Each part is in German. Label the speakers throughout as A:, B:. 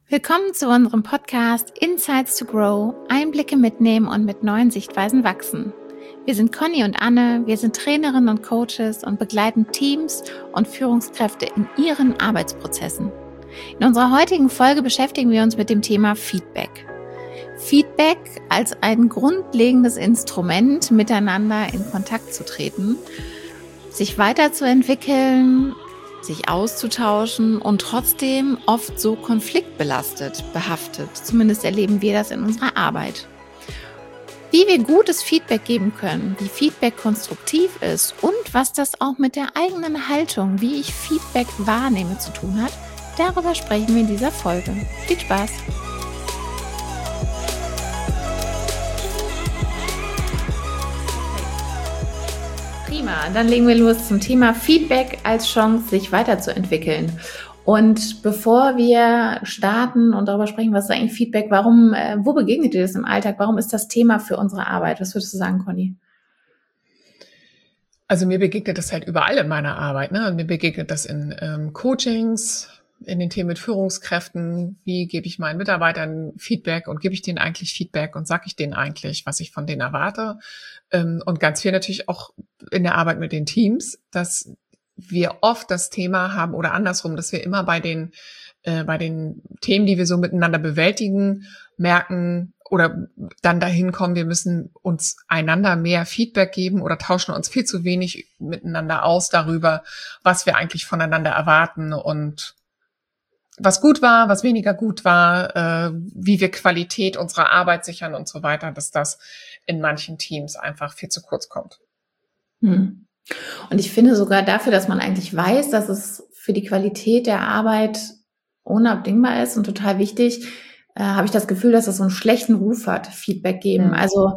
A: Willkommen zu unserem Podcast Insights to Grow, Einblicke mitnehmen und mit neuen Sichtweisen wachsen. Wir sind Conny und Anne, wir sind Trainerinnen und Coaches und begleiten Teams und Führungskräfte in ihren Arbeitsprozessen. In unserer heutigen Folge beschäftigen wir uns mit dem Thema Feedback. Feedback als ein grundlegendes Instrument, miteinander in Kontakt zu treten, sich weiterzuentwickeln, sich auszutauschen und trotzdem oft so konfliktbelastet, behaftet. Zumindest erleben wir das in unserer Arbeit. Wie wir gutes Feedback geben können, wie Feedback konstruktiv ist und was das auch mit der eigenen Haltung, wie ich Feedback wahrnehme, zu tun hat, darüber sprechen wir in dieser Folge. Viel Spaß! Prima, dann legen wir los zum Thema Feedback als Chance, sich weiterzuentwickeln. Und bevor wir starten und darüber sprechen, was ist eigentlich Feedback, wo begegnet dir das im Alltag? Warum ist das Thema für unsere Arbeit? Was würdest du sagen, Conny?
B: Also mir begegnet das halt überall in meiner Arbeit, ne? Und mir begegnet das in Coachings, in den Themen mit Führungskräften. Wie gebe ich meinen Mitarbeitern Feedback und gebe ich denen eigentlich Feedback und sage ich denen eigentlich, was ich von denen erwarte? Und ganz viel natürlich auch in der Arbeit mit den Teams, dass wir oft das Thema haben oder andersrum, dass wir immer bei den Themen, die wir so miteinander bewältigen, merken oder dann dahin kommen, wir müssen uns einander mehr Feedback geben oder tauschen uns viel zu wenig miteinander aus darüber, was wir eigentlich voneinander erwarten und was gut war, was weniger gut war, wie wir Qualität unserer Arbeit sichern und so weiter, dass das in manchen Teams einfach viel zu kurz kommt.
A: Und ich finde sogar dafür, dass man eigentlich weiß, dass es für die Qualität der Arbeit unabdingbar ist und total wichtig, habe ich das Gefühl, dass es so einen schlechten Ruf hat, Feedback geben. Also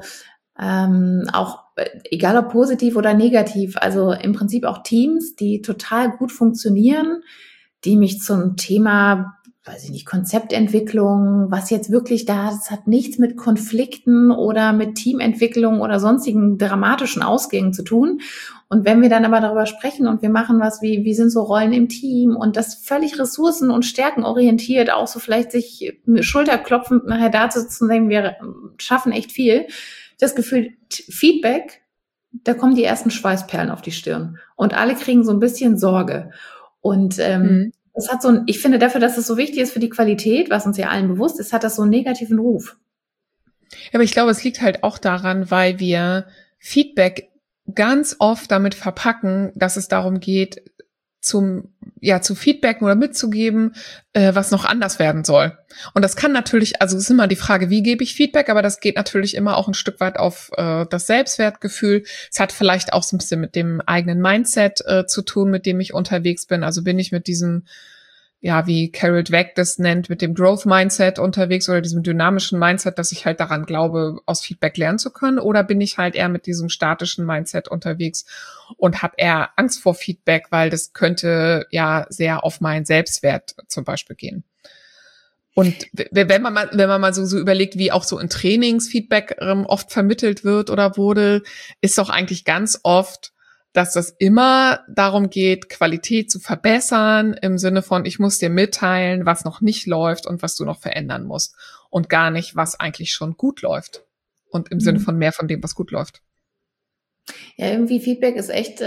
A: auch egal ob positiv oder negativ, also im Prinzip auch Teams, die total gut funktionieren, die mich zum Thema, weiß ich nicht, Konzeptentwicklung, was jetzt wirklich da ist, hat nichts mit Konflikten oder mit Teamentwicklung oder sonstigen dramatischen Ausgängen zu tun. Und wenn wir dann aber darüber sprechen und wir machen was wie sind so Rollen im Team und das völlig ressourcen- und stärkenorientiert, auch so vielleicht sich schulterklopfend nachher da zu sitzen und denken, wir schaffen echt viel. Das Gefühl, Feedback, da kommen die ersten Schweißperlen auf die Stirn und alle kriegen so ein bisschen Sorge. Und es hat ich finde dafür, dass es so wichtig ist für die Qualität, was uns ja allen bewusst ist, hat das so einen negativen Ruf.
B: Ja, aber ich glaube, es liegt halt auch daran, weil wir Feedback ganz oft damit verpacken, dass es darum geht, zu feedbacken oder mitzugeben, was noch anders werden soll. Und das kann natürlich, also es ist immer die Frage, wie gebe ich Feedback, aber das geht natürlich immer auch ein Stück weit auf das Selbstwertgefühl. Es hat vielleicht auch so ein bisschen mit dem eigenen Mindset zu tun, mit dem ich unterwegs bin. Also bin ich mit diesem, wie Carol Dweck das nennt, mit dem Growth Mindset unterwegs oder diesem dynamischen Mindset, dass ich halt daran glaube, aus Feedback lernen zu können, oder bin ich halt eher mit diesem statischen Mindset unterwegs und habe eher Angst vor Feedback, weil das könnte ja sehr auf meinen Selbstwert zum Beispiel gehen. Und wenn man mal so überlegt, wie auch so in Trainings Feedback oft vermittelt wird oder wurde, ist doch eigentlich ganz oft, dass das immer darum geht, Qualität zu verbessern, im Sinne von, ich muss dir mitteilen, was noch nicht läuft und was du noch verändern musst. Und gar nicht, was eigentlich schon gut läuft. Und im Sinne von mehr von dem, was gut läuft.
A: Ja, irgendwie Feedback ist echt,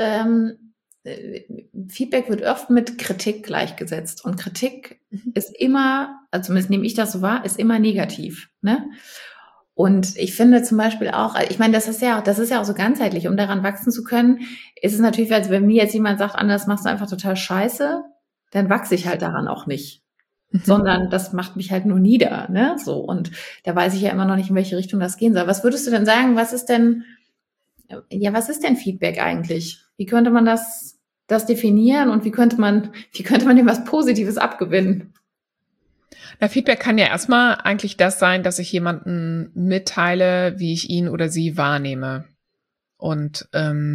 A: Feedback wird oft mit Kritik gleichgesetzt. Und Kritik ist immer, also zumindest nehme ich das so wahr, ist immer negativ, ne? Und ich finde zum Beispiel auch, ich meine, das ist ja auch so ganzheitlich, um daran wachsen zu können, ist es natürlich, als wenn mir jetzt jemand sagt, Anna, das machst du einfach total scheiße, dann wachse ich halt daran auch nicht. Sondern das macht mich halt nur nieder, ne? So. Und da weiß ich ja immer noch nicht, in welche Richtung das gehen soll. Was würdest du denn sagen, was ist denn Feedback eigentlich? Wie könnte man das definieren und wie könnte man dem was Positives abgewinnen?
B: Na, Feedback kann ja erstmal eigentlich das sein, dass ich jemanden mitteile, wie ich ihn oder sie wahrnehme. Und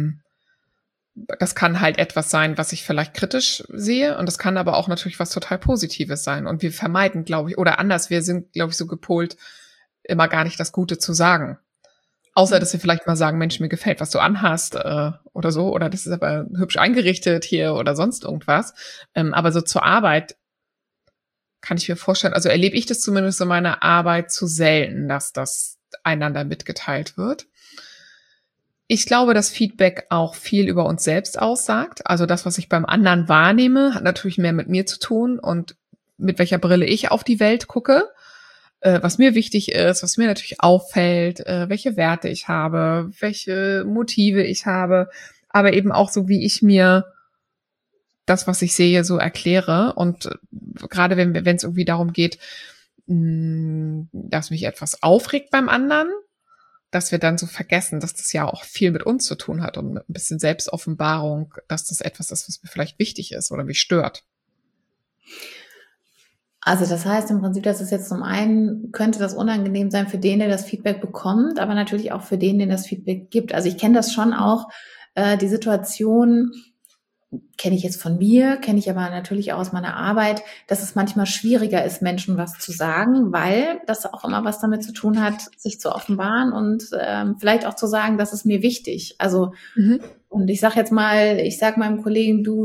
B: das kann halt etwas sein, was ich vielleicht kritisch sehe. Und das kann aber auch natürlich was total Positives sein. Und wir vermeiden, glaube ich, oder anders, wir sind, glaube ich, so gepolt, immer gar nicht das Gute zu sagen. Außer, dass wir vielleicht mal sagen, Mensch, mir gefällt, was du anhast oder so. Oder das ist aber hübsch eingerichtet hier oder sonst irgendwas. Aber so zur Arbeit kann ich mir vorstellen, also erlebe ich das zumindest in meiner Arbeit zu selten, dass das einander mitgeteilt wird. Ich glaube, dass Feedback auch viel über uns selbst aussagt. Also das, was ich beim anderen wahrnehme, hat natürlich mehr mit mir zu tun und mit welcher Brille ich auf die Welt gucke, was mir wichtig ist, was mir natürlich auffällt, welche Werte ich habe, welche Motive ich habe, aber eben auch so, wie ich mir das, was ich sehe, so erkläre. Und gerade wenn es irgendwie darum geht, dass mich etwas aufregt beim anderen, dass wir dann so vergessen, dass das ja auch viel mit uns zu tun hat und mit ein bisschen Selbstoffenbarung, dass das etwas ist, was mir vielleicht wichtig ist oder mich stört.
A: Also das heißt im Prinzip, dass es jetzt zum einen könnte das unangenehm sein für den, der das Feedback bekommt, aber natürlich auch für den, den das Feedback gibt. Also ich kenne das schon auch, die Situation kenne ich jetzt von mir, kenne ich aber natürlich auch aus meiner Arbeit, dass es manchmal schwieriger ist, Menschen was zu sagen, weil das auch immer was damit zu tun hat, sich zu offenbaren und vielleicht auch zu sagen, das ist mir wichtig. Also und ich sage meinem Kollegen, du,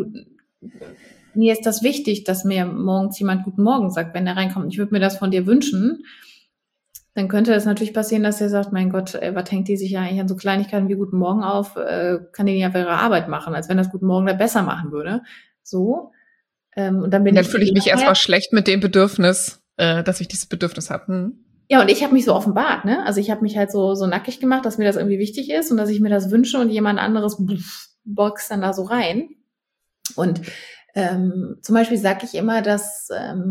A: mir ist das wichtig, dass mir morgens jemand Guten Morgen sagt, wenn der reinkommt. Ich würde mir das von dir wünschen. Dann könnte es natürlich passieren, dass er sagt, mein Gott, was hängt die sich ja eigentlich an so Kleinigkeiten wie Guten Morgen auf, kann die ja für ihre Arbeit machen, als wenn das Guten Morgen da besser machen würde. So. Und dann
B: fühle ich mich erstmal schlecht mit dem Bedürfnis, dass ich dieses Bedürfnis habe.
A: Ja, und ich habe mich so offenbart, ne? Also ich habe mich halt so nackig gemacht, dass mir das irgendwie wichtig ist und dass ich mir das wünsche und jemand anderes boxt dann da so rein. Und zum Beispiel sage ich immer, dass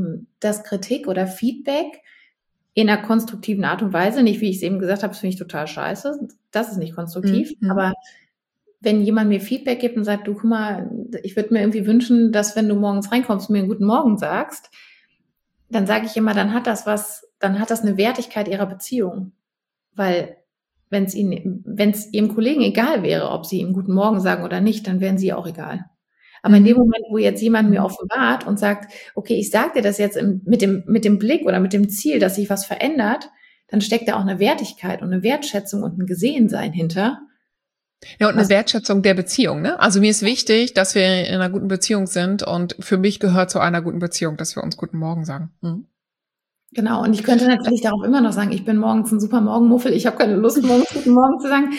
A: Kritik oder Feedback in einer konstruktiven Art und Weise, nicht wie ich es eben gesagt habe, das finde ich total scheiße, das ist nicht konstruktiv, aber wenn jemand mir Feedback gibt und sagt, du, guck mal, ich würde mir irgendwie wünschen, dass wenn du morgens reinkommst, mir einen guten Morgen sagst, dann sage ich immer, dann hat das eine Wertigkeit ihrer Beziehung, weil wenn es ihrem Kollegen egal wäre, ob sie ihm guten Morgen sagen oder nicht, dann wären sie auch egal. Aber in dem Moment, wo jetzt jemand mir offenbart und sagt, okay, ich sage dir das jetzt mit dem Blick oder mit dem Ziel, dass sich was verändert, dann steckt da auch eine Wertigkeit und eine Wertschätzung und ein Gesehensein hinter.
B: Ja, und eine Wertschätzung der Beziehung, ne? Also mir ist wichtig, dass wir in einer guten Beziehung sind und für mich gehört zu einer guten Beziehung, dass wir uns guten Morgen sagen.
A: Genau, und ich könnte natürlich darauf immer noch sagen, ich bin morgens ein super Morgenmuffel, ich habe keine Lust, morgens guten Morgen zu sagen.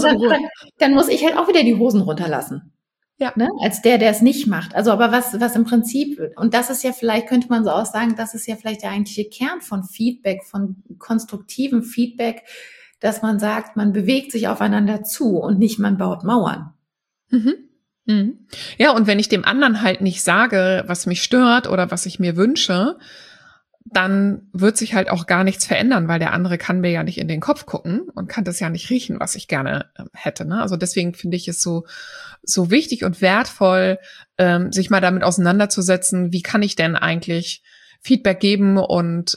A: Dann muss ich halt auch wieder die Hosen runterlassen. Ja. Ne? Als der es nicht macht. Also, aber was im Prinzip, und das ist ja vielleicht, könnte man so auch sagen, das ist ja vielleicht der eigentliche Kern von Feedback, von konstruktivem Feedback, dass man sagt, man bewegt sich aufeinander zu und nicht man baut Mauern.
B: Ja, und wenn ich dem anderen halt nicht sage, was mich stört oder was ich mir wünsche, dann wird sich halt auch gar nichts verändern, weil der andere kann mir ja nicht in den Kopf gucken und kann das ja nicht riechen, was ich gerne hätte. Ne? Also deswegen finde ich es so wichtig und wertvoll, sich mal damit auseinanderzusetzen, wie kann ich denn eigentlich Feedback geben und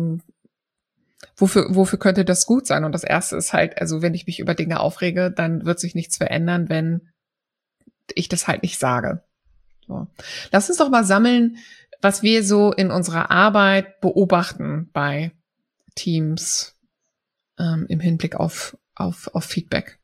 B: wofür könnte das gut sein? Und das Erste ist halt, also wenn ich mich über Dinge aufrege, dann wird sich nichts verändern, wenn ich das halt nicht sage. So. Lass uns doch mal sammeln, was wir so in unserer Arbeit beobachten bei Teams im Hinblick auf Feedback.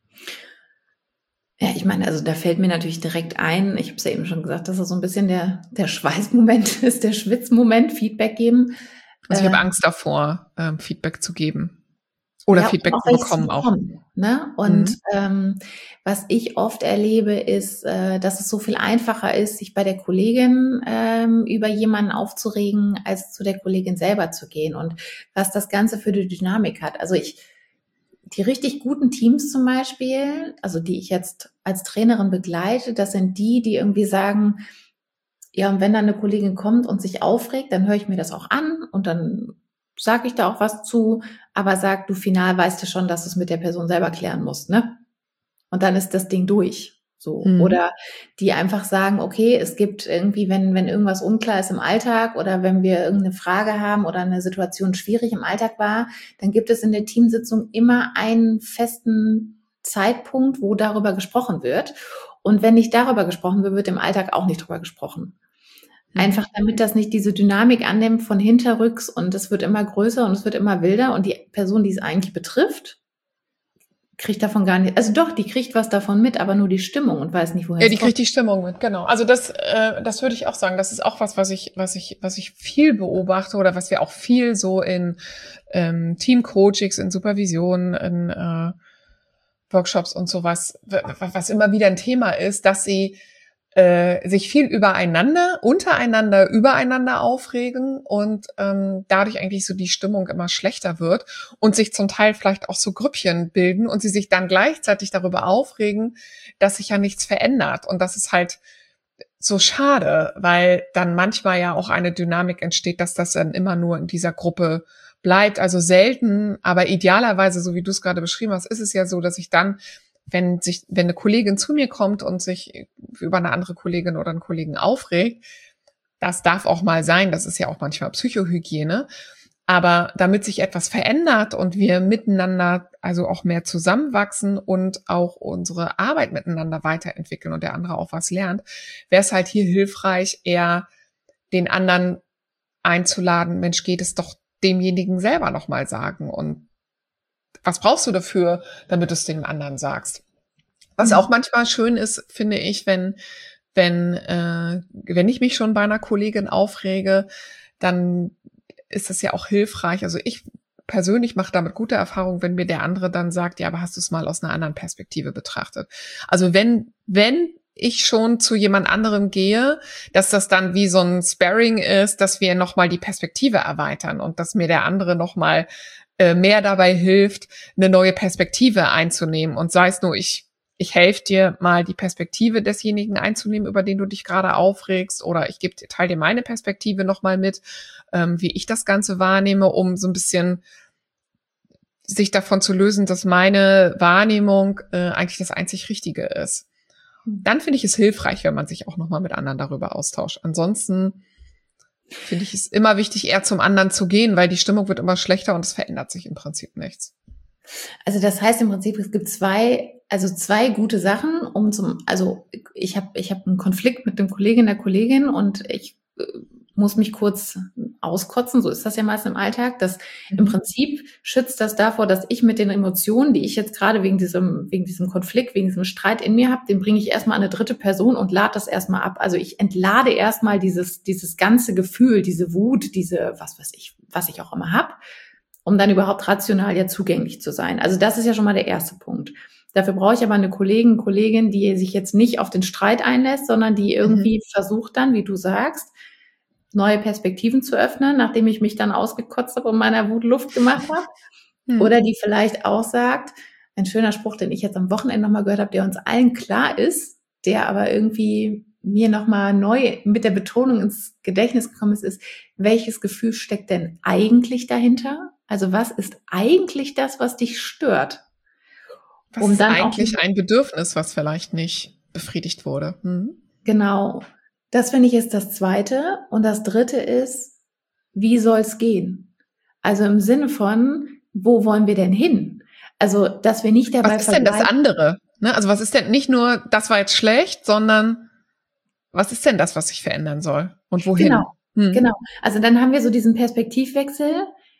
A: Ja, ich meine, also da fällt mir natürlich direkt ein, ich habe es ja eben schon gesagt, dass das so ein bisschen der Schweißmoment ist, der Schwitzmoment, Feedback geben.
B: Also ich habe Angst davor, Feedback zu geben. Oder ja, Feedback zu bekommen auch.
A: Ne? Und was ich oft erlebe, ist, dass es so viel einfacher ist, sich bei der Kollegin über jemanden aufzuregen, als zu der Kollegin selber zu gehen. Und was das Ganze für die Dynamik hat. Also die richtig guten Teams zum Beispiel, also die ich jetzt als Trainerin begleite, das sind die irgendwie sagen, ja, und wenn dann eine Kollegin kommt und sich aufregt, dann höre ich mir das auch an und dann sage ich da auch was zu, aber sag, du final weißt du schon, dass du es mit der Person selber klären musst, ne? Und dann ist das Ding durch. So. Oder die einfach sagen, okay, es gibt irgendwie, wenn irgendwas unklar ist im Alltag oder wenn wir irgendeine Frage haben oder eine Situation schwierig im Alltag war, dann gibt es in der Teamsitzung immer einen festen Zeitpunkt, wo darüber gesprochen wird. Und wenn nicht darüber gesprochen wird, wird im Alltag auch nicht darüber gesprochen. Einfach damit das nicht diese Dynamik annimmt von hinterrücks und es wird immer größer und es wird immer wilder und die Person, die es eigentlich betrifft, kriegt davon gar nicht, also doch, die kriegt was davon mit, aber nur die Stimmung und weiß nicht, woher
B: Ja, die kriegt die Stimmung mit, genau. Also das würde ich auch sagen. Das ist auch was ich viel beobachte oder was wir auch viel so in Teamcoachings, in Supervision, in Workshops und sowas, was immer wieder ein Thema ist, dass sie sich viel untereinander, übereinander aufregen und dadurch eigentlich so die Stimmung immer schlechter wird und sich zum Teil vielleicht auch so Grüppchen bilden und sie sich dann gleichzeitig darüber aufregen, dass sich ja nichts verändert. Und das ist halt so schade, weil dann manchmal ja auch eine Dynamik entsteht, dass das dann immer nur in dieser Gruppe bleibt. Also selten, aber idealerweise, so wie du es gerade beschrieben hast, ist es ja so, dass ich dann, wenn eine Kollegin zu mir kommt und sich über eine andere Kollegin oder einen Kollegen aufregt, das darf auch mal sein, das ist ja auch manchmal Psychohygiene, aber damit sich etwas verändert und wir miteinander also auch mehr zusammenwachsen und auch unsere Arbeit miteinander weiterentwickeln und der andere auch was lernt, wäre es halt hier hilfreich, eher den anderen einzuladen, Mensch, geht es doch demjenigen selber nochmal sagen und was brauchst du dafür, damit du es dem anderen sagst? Was auch manchmal schön ist, finde ich, wenn ich mich schon bei einer Kollegin aufrege, dann ist es ja auch hilfreich. Also ich persönlich mache damit gute Erfahrungen, wenn mir der andere dann sagt, ja, aber hast du es mal aus einer anderen Perspektive betrachtet? Also wenn ich schon zu jemand anderem gehe, dass das dann wie so ein Sparring ist, dass wir nochmal die Perspektive erweitern und dass mir der andere nochmal mehr dabei hilft, eine neue Perspektive einzunehmen. Und sei es nur, ich helfe dir mal die Perspektive desjenigen einzunehmen, über den du dich gerade aufregst, oder ich teile dir meine Perspektive nochmal mit, wie ich das Ganze wahrnehme, um so ein bisschen sich davon zu lösen, dass meine Wahrnehmung eigentlich das einzig Richtige ist. Dann finde ich es hilfreich, wenn man sich auch nochmal mit anderen darüber austauscht. Ansonsten finde ich es immer wichtig, eher zum anderen zu gehen, weil die Stimmung wird immer schlechter und es verändert sich im Prinzip nichts.
A: Also das heißt im Prinzip, es gibt zwei gute Sachen, ich habe einen Konflikt mit dem Kollegen, der Kollegin und ich muss mich kurz auskotzen, so ist das ja meist im Alltag. Im Prinzip schützt das davor, dass ich mit den Emotionen, die ich jetzt gerade wegen diesem Konflikt, wegen diesem Streit in mir habe, den bringe ich erstmal an eine dritte Person und lade das erstmal ab. Also ich entlade erstmal dieses ganze Gefühl, diese Wut, was ich auch immer habe, um dann überhaupt rational ja zugänglich zu sein. Also das ist ja schon mal der erste Punkt. Dafür brauche ich aber eine Kollegin, die sich jetzt nicht auf den Streit einlässt, sondern die irgendwie versucht dann, wie du sagst, neue Perspektiven zu öffnen, nachdem ich mich dann ausgekotzt habe und meiner Wut Luft gemacht habe. Oder die vielleicht auch sagt, ein schöner Spruch, den ich jetzt am Wochenende nochmal gehört habe, der uns allen klar ist, der aber irgendwie mir nochmal neu mit der Betonung ins Gedächtnis gekommen ist, welches Gefühl steckt denn eigentlich dahinter? Also was ist eigentlich das, was dich stört?
B: Was ist eigentlich ein Bedürfnis, was vielleicht nicht befriedigt wurde?
A: Genau. Das finde ich ist das Zweite. Und das Dritte ist, wie soll es gehen? Also im Sinne von, wo wollen wir denn hin? Also, dass wir nicht dabei
B: was ist denn das andere? Ne? Also was ist denn nicht nur, das war jetzt schlecht, sondern was ist denn das, was sich verändern soll? Und wohin?
A: Genau. Also dann haben wir so diesen Perspektivwechsel.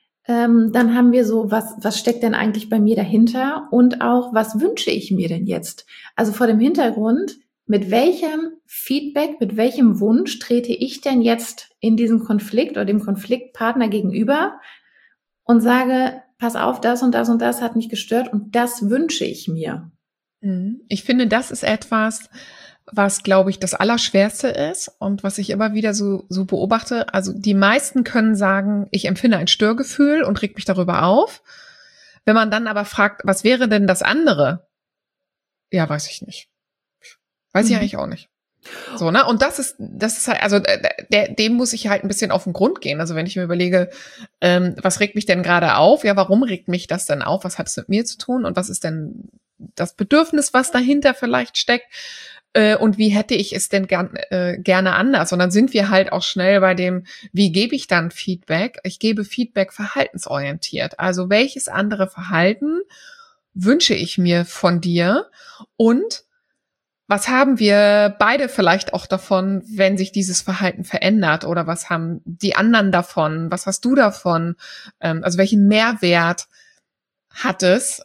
A: Dann haben wir so, was steckt denn eigentlich bei mir dahinter? Und auch, was wünsche ich mir denn jetzt? Also vor dem Hintergrund, mit welchem Feedback, mit welchem Wunsch trete ich denn jetzt in diesen Konflikt oder dem Konfliktpartner gegenüber und sage, pass auf, das und das und das hat mich gestört und das wünsche ich mir.
B: Ich finde, das ist etwas, was, glaube ich, das Allerschwerste ist und was ich immer wieder so beobachte. Also die meisten können sagen, ich empfinde ein Störgefühl und reg mich darüber auf. Wenn man dann aber fragt, was wäre denn das andere? Ja, weiß ich nicht. Weiß ich eigentlich auch nicht. So, ne? Und das ist halt, also dem muss ich halt ein bisschen auf den Grund gehen. Also wenn ich mir überlege, was regt mich denn gerade auf? Ja, warum regt mich das denn auf? Was hat es mit mir zu tun? Und was ist denn das Bedürfnis, was dahinter vielleicht steckt? Und wie hätte ich es denn gerne anders? Und dann sind wir halt auch schnell bei dem, wie gebe ich dann Feedback? Ich gebe Feedback verhaltensorientiert. Also welches andere Verhalten wünsche ich mir von dir? Und was haben wir beide vielleicht auch davon, wenn sich dieses Verhalten verändert? Oder was haben die anderen davon? Was hast du davon? Also welchen Mehrwert hattest,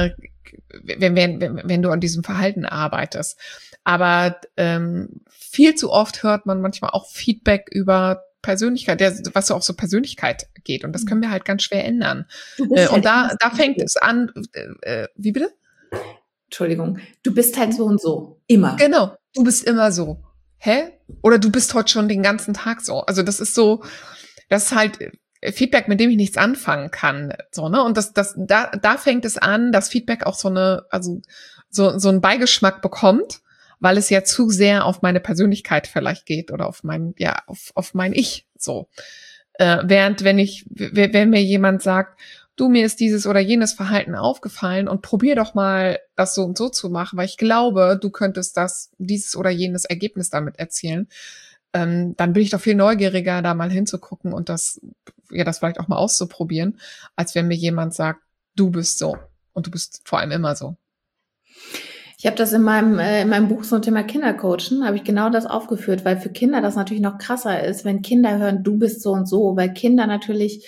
B: wenn du an diesem Verhalten arbeitest. Aber viel zu oft hört man manchmal auch Feedback über Persönlichkeit, was so auf so Persönlichkeit geht. Und das können wir halt ganz schwer ändern. Und da fängt es an, wie bitte?
A: Entschuldigung, du bist halt so und so. Immer.
B: Genau, du bist immer so. Hä? Oder du bist heute schon den ganzen Tag so. Also das ist halt Feedback, mit dem ich nichts anfangen kann. So, ne? Und da fängt es an, dass Feedback auch so einen Beigeschmack bekommt, weil es ja zu sehr auf meine Persönlichkeit vielleicht geht oder auf mein Ich, so. Während wenn mir jemand sagt, du, mir ist dieses oder jenes Verhalten aufgefallen und probier doch mal, das so und so zu machen, weil ich glaube, du könntest dieses oder jenes Ergebnis damit erzielen, dann bin ich doch viel neugieriger, da mal hinzugucken und das vielleicht auch mal auszuprobieren, als wenn mir jemand sagt, du bist so und du bist vor allem immer so.
A: Ich habe das in meinem Buch zum Thema Kindercoachen, habe ich genau das aufgeführt, weil für Kinder das natürlich noch krasser ist, wenn Kinder hören, du bist so und so, weil Kinder natürlich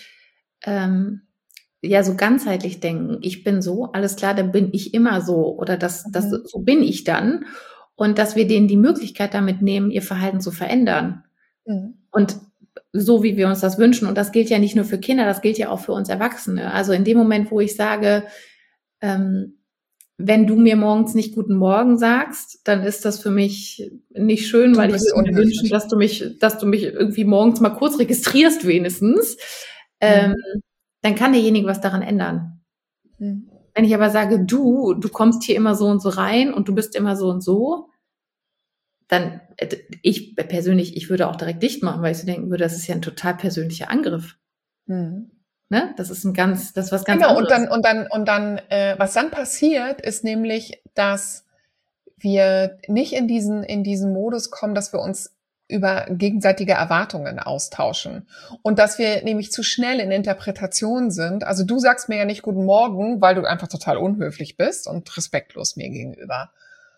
A: so ganzheitlich denken, ich bin so, alles klar, dann bin ich immer so oder so bin ich dann und dass wir denen die Möglichkeit damit nehmen, ihr Verhalten zu verändern. Und so wie wir uns das wünschen, und das gilt ja nicht nur für Kinder, das gilt ja auch für uns Erwachsene. Also in dem Moment, wo ich sage, wenn du mir morgens nicht guten Morgen sagst, dann ist das für mich nicht schön, weil ich würde mir wünschen, dass du mich irgendwie morgens mal kurz registrierst wenigstens. Dann kann derjenige was daran ändern. Wenn ich aber sage, du kommst hier immer so und so rein und du bist immer so und so, dann ich persönlich, ich würde auch direkt dicht machen, weil ich so denken würde, das ist ja ein total persönlicher Angriff. Ne? Das ist was ganz
B: genau,
A: anderes.
B: Und dann, was dann passiert, ist nämlich, dass wir nicht in diesen Modus kommen, dass wir uns über gegenseitige Erwartungen austauschen. Und dass wir nämlich zu schnell in Interpretation sind. Also du sagst mir ja nicht guten Morgen, weil du einfach total unhöflich bist und respektlos mir gegenüber.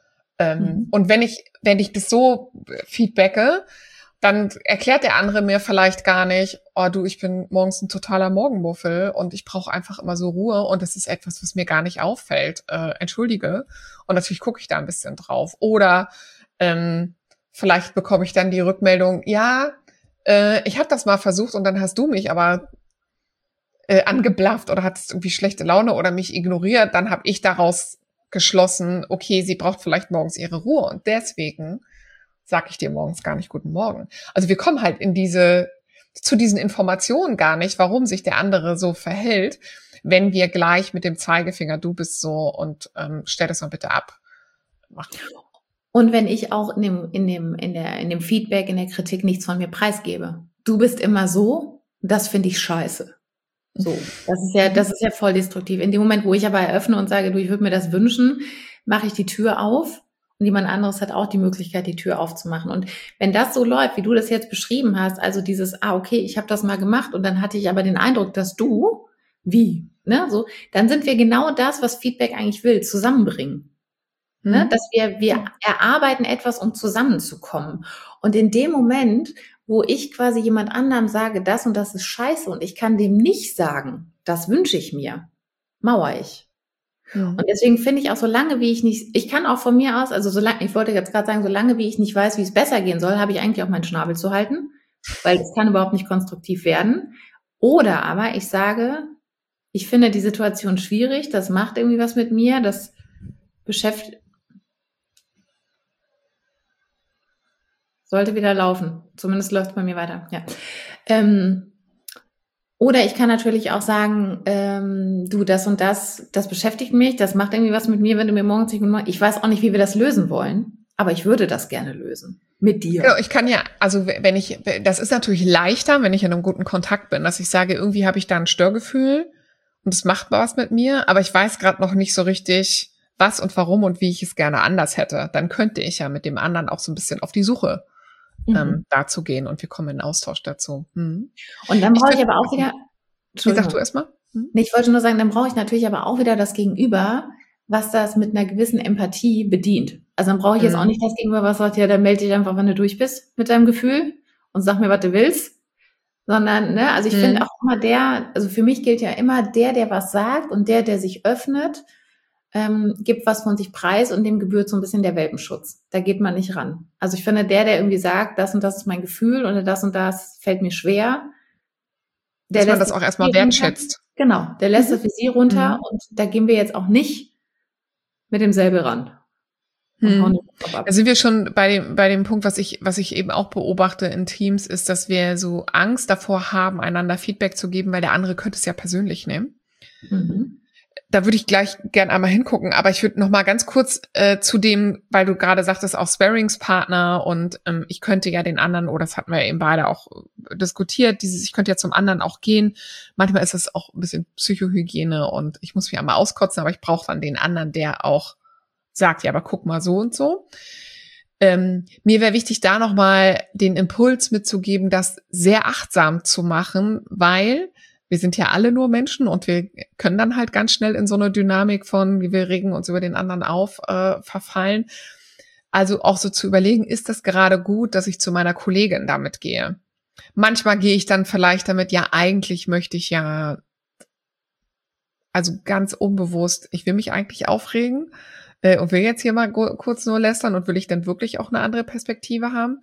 B: Und wenn ich das so feedbacke, dann erklärt der andere mir vielleicht gar nicht, oh du, ich bin morgens ein totaler Morgenmuffel und ich brauche einfach immer so Ruhe und das ist etwas, was mir gar nicht auffällt. Entschuldige. Und natürlich gucke ich da ein bisschen drauf. Oder vielleicht bekomme ich dann die Rückmeldung, ja, ich habe das mal versucht und dann hast du mich aber angeblafft oder hattest irgendwie schlechte Laune oder mich ignoriert. Dann habe ich daraus geschlossen, okay, sie braucht vielleicht morgens ihre Ruhe und deswegen sag ich dir morgens gar nicht guten Morgen. Also wir kommen halt zu diesen Informationen gar nicht, warum sich der andere so verhält, wenn wir gleich mit dem Zeigefinger, du bist so und stell das mal bitte ab, machen.
A: Und wenn ich auch in dem Feedback, in der Kritik nichts von mir preisgebe. Du bist immer so, das finde ich scheiße. So, das ist ja voll destruktiv. In dem Moment, wo ich aber eröffne und sage, du, ich würde mir das wünschen, mache ich die Tür auf und jemand anderes hat auch die Möglichkeit, die Tür aufzumachen. Und wenn das so läuft, wie du das jetzt beschrieben hast, also dieses, okay, ich habe das mal gemacht und dann hatte ich aber den Eindruck, dass du, so, dann sind wir genau das, was Feedback eigentlich will, zusammenbringen. Ne? Dass wir erarbeiten etwas, um zusammenzukommen. Und in dem Moment, wo ich quasi jemand anderem sage, das und das ist scheiße und ich kann dem nicht sagen, das wünsche ich mir, mauer ich. Und deswegen finde ich auch, solange wie ich kann auch von mir aus, also ich wollte jetzt gerade sagen, solange wie ich nicht weiß, wie es besser gehen soll, habe ich eigentlich auch meinen Schnabel zu halten, weil es kann überhaupt nicht konstruktiv werden. Oder aber ich sage, ich finde die Situation schwierig, das macht irgendwie was mit mir, das beschäftigt, sollte wieder laufen. Zumindest läuft es bei mir weiter. Ja. Oder ich kann natürlich auch sagen, du, das und das beschäftigt mich, das macht irgendwie was mit mir, wenn du mir morgens nicht machst. Ich weiß auch nicht, wie wir das lösen wollen, aber ich würde das gerne lösen. Mit dir.
B: Genau, ich kann ja, also das ist natürlich leichter, wenn ich in einem guten Kontakt bin, dass ich sage, irgendwie habe ich da ein Störgefühl und es macht was mit mir, aber ich weiß gerade noch nicht so richtig, was und warum und wie ich es gerne anders hätte. Dann könnte ich ja mit dem anderen auch so ein bisschen auf die Suche dazu gehen und wir kommen in Austausch dazu.
A: Und dann brauche ich aber auch wieder...
B: Wie sagst du erstmal?
A: Nee, ich wollte nur sagen, dann brauche ich natürlich aber auch wieder das Gegenüber, was das mit einer gewissen Empathie bedient. Also dann brauche ich jetzt auch nicht das Gegenüber, was sagt, ja, dann melde dich einfach, wenn du durch bist mit deinem Gefühl und sag mir, was du willst. sondern, ne, also ich finde auch immer also für mich gilt ja immer der was sagt und der sich öffnet, gibt was von sich preis und dem gebührt so ein bisschen der Welpenschutz. Da geht man nicht ran. Also ich finde, der irgendwie sagt, das und das ist mein Gefühl oder das und das fällt mir schwer, der
B: dass man
A: lässt
B: das
A: das
B: auch erstmal
A: Visier runter.
B: wertschätzt.
A: Genau, der lässt das Visier runter
B: Mhm.
A: und da gehen wir jetzt auch nicht mit dem Säbel ran und hauen den Kopf
B: Da
A: ab.
B: sind wir schon bei dem Punkt, was ich eben auch beobachte in Teams, ist, dass wir so Angst davor haben, einander Feedback zu geben, weil der andere könnte es ja persönlich nehmen.
A: Mhm.
B: Da würde ich gleich gern einmal hingucken, aber ich würde noch mal ganz kurz zu dem, weil du gerade sagtest, auch Sparringspartner und ich könnte ja den anderen, oder das hatten wir eben beide auch diskutiert, ich könnte ja zum anderen auch gehen. Manchmal ist es auch ein bisschen Psychohygiene und ich muss mich einmal auskotzen, aber ich brauche dann den anderen, der auch sagt, ja, aber guck mal so und so. Mir wäre wichtig, da noch mal den Impuls mitzugeben, das sehr achtsam zu machen, weil wir sind ja alle nur Menschen und wir können dann halt ganz schnell in so eine Dynamik von, wie wir regen uns über den anderen auf, verfallen. Also auch so zu überlegen, ist das gerade gut, dass ich zu meiner Kollegin damit gehe? Manchmal gehe ich dann vielleicht damit, ja, eigentlich möchte ich ja, also ganz unbewusst, ich will mich eigentlich aufregen und will jetzt hier mal kurz nur lästern und will ich dann wirklich auch eine andere Perspektive haben?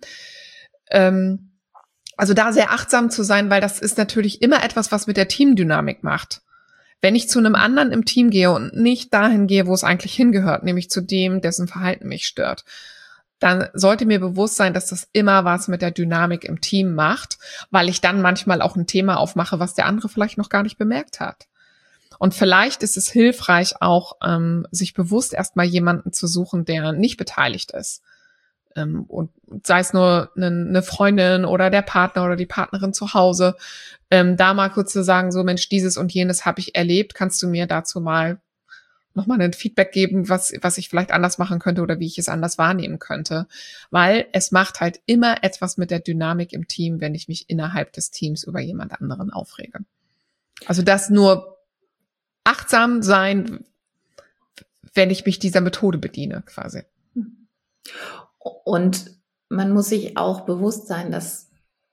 B: Also da sehr achtsam zu sein, weil das ist natürlich immer etwas, was mit der Teamdynamik macht. Wenn ich zu einem anderen im Team gehe und nicht dahin gehe, wo es eigentlich hingehört, nämlich zu dem, dessen Verhalten mich stört, dann sollte mir bewusst sein, dass das immer was mit der Dynamik im Team macht, weil ich dann manchmal auch ein Thema aufmache, was der andere vielleicht noch gar nicht bemerkt hat. Und vielleicht ist es hilfreich, auch sich bewusst erstmal jemanden zu suchen, der nicht beteiligt ist. Und sei es nur eine Freundin oder der Partner oder die Partnerin zu Hause, da mal kurz zu sagen, so Mensch, dieses und jenes habe ich erlebt, kannst du mir dazu mal nochmal ein Feedback geben, was ich vielleicht anders machen könnte oder wie ich es anders wahrnehmen könnte. Weil es macht halt immer etwas mit der Dynamik im Team, wenn ich mich innerhalb des Teams über jemand anderen aufrege. Also das nur achtsam sein, wenn ich mich dieser Methode bediene, quasi.
A: Und man muss sich auch bewusst sein, dass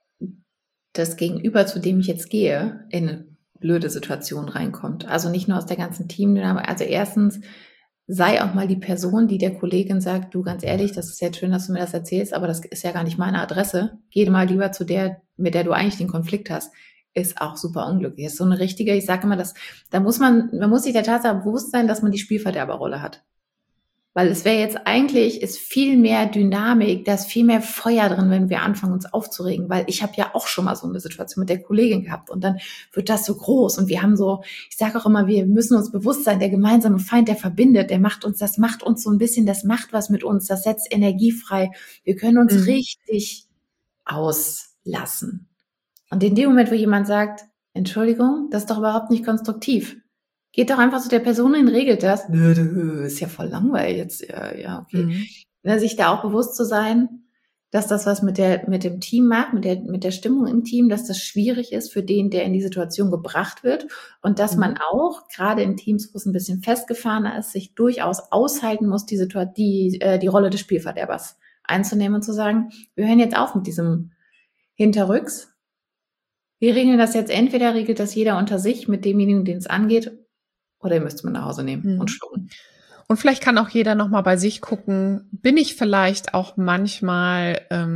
A: das Gegenüber, zu dem ich jetzt gehe, in eine blöde Situation reinkommt. Also nicht nur aus der ganzen Teamdynamik. Also erstens, sei auch mal die Person, die der Kollegin sagt, du, ganz ehrlich, das ist jetzt schön, dass du mir das erzählst, aber das ist ja gar nicht meine Adresse. Geh mal lieber zu der, mit der du eigentlich den Konflikt hast. Ist auch super unglücklich. Ist so eine richtige, ich sage immer, man muss sich der Tatsache bewusst sein, dass man die Spielverderberrolle hat. Weil es wäre jetzt eigentlich, ist viel mehr Dynamik, da ist viel mehr Feuer drin, wenn wir anfangen, uns aufzuregen. Weil ich habe ja auch schon mal so eine Situation mit der Kollegin gehabt und dann wird das so groß und wir haben so, ich sage auch immer, wir müssen uns bewusst sein, der gemeinsame Feind, der verbindet, das macht uns so ein bisschen, das macht was mit uns, das setzt Energie frei. Wir können uns richtig auslassen. Und in dem Moment, wo jemand sagt, Entschuldigung, das ist doch überhaupt nicht konstruktiv. Geht doch einfach zu der Person hin, regelt das. Nö, ist ja voll langweilig jetzt. Ja, okay. Sich da auch bewusst zu sein, dass das was mit dem Team macht, mit der Stimmung im Team, dass das schwierig ist für den, der in die Situation gebracht wird und dass man auch, gerade in Teams, wo es ein bisschen festgefahrener ist, sich durchaus aushalten muss, die Rolle des Spielverderbers einzunehmen und zu sagen, wir hören jetzt auf mit diesem Hinterrücks. Wir regeln das jetzt, entweder regelt das jeder unter sich mit demjenigen, den es angeht, oder ihr müsst es mit nach Hause nehmen und schlucken.
B: Und vielleicht kann auch jeder nochmal bei sich gucken, bin ich vielleicht auch manchmal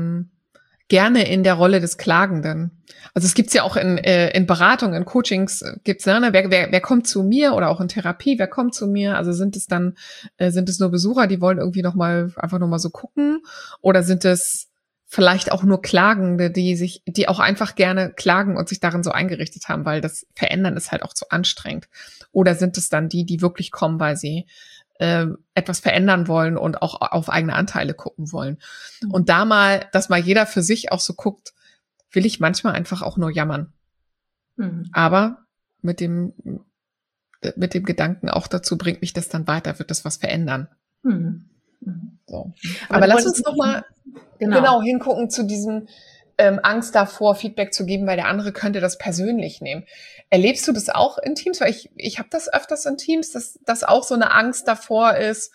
B: gerne in der Rolle des Klagenden? Also es gibt's ja auch in Beratung, in Coachings gibt's, ne, wer kommt zu mir oder auch in Therapie, wer kommt zu mir? Also sind es nur Besucher, die wollen irgendwie einfach noch mal so gucken? Oder sind es vielleicht auch nur Klagende, die auch einfach gerne klagen und sich darin so eingerichtet haben, weil das Verändern ist halt auch zu anstrengend? Oder sind es dann die wirklich kommen, weil sie etwas verändern wollen und auch auf eigene Anteile gucken wollen? Und dass mal jeder für sich auch so guckt, will ich manchmal einfach auch nur jammern. Aber mit dem Gedanken auch dazu, bringt mich das dann weiter, wird das was verändern. So. Aber lass uns nochmal genau hingucken zu diesem Angst davor, Feedback zu geben, weil der andere könnte das persönlich nehmen. Erlebst du das auch in Teams? Weil ich habe das öfters in Teams, dass auch so eine Angst davor ist,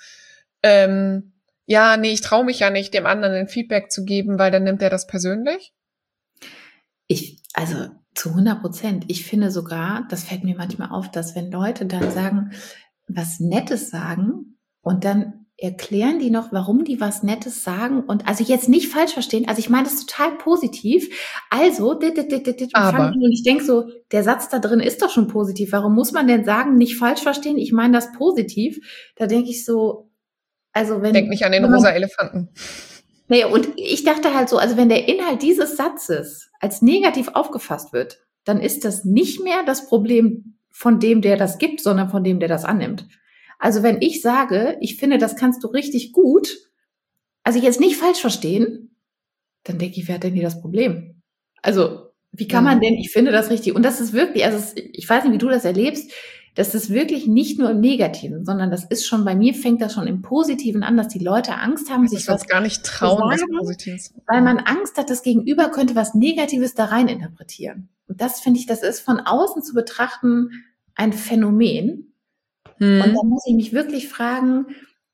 B: ich traue mich ja nicht, dem anderen ein Feedback zu geben, weil dann nimmt er das persönlich?
A: Also zu 100%. Ich finde sogar, das fällt mir manchmal auf, dass wenn Leute dann sagen, was Nettes sagen und dann erklären die noch, warum die was Nettes sagen und also jetzt nicht falsch verstehen, also ich meine das total positiv, also und fangen
B: Aber
A: an und ich denke so, der Satz da drin ist doch schon positiv, warum muss man denn sagen, nicht falsch verstehen, ich meine das positiv, da denke ich so, also
B: denk nicht an den
A: wenn man,
B: rosa Elefanten.
A: nee, und ich dachte halt so, also wenn der Inhalt dieses Satzes als negativ aufgefasst wird, dann ist das nicht mehr das Problem von dem, der das gibt, sondern von dem, der das annimmt. Also wenn ich sage, ich finde, das kannst du richtig gut, also jetzt nicht falsch verstehen, dann denke ich, wer hat denn hier das Problem? Also wie kann man denn, ich finde das richtig, und das ist wirklich, also ich weiß nicht, wie du das erlebst, das ist wirklich nicht nur im Negativen, sondern das ist schon, bei mir fängt das schon im Positiven an, dass die Leute Angst haben, sich was
B: gar nicht trauen, was
A: sagen,
B: Positives.
A: weil man Angst hat, das Gegenüber könnte was Negatives da rein interpretieren. Und das finde ich, das ist von außen zu betrachten ein Phänomen. Und da muss ich mich wirklich fragen,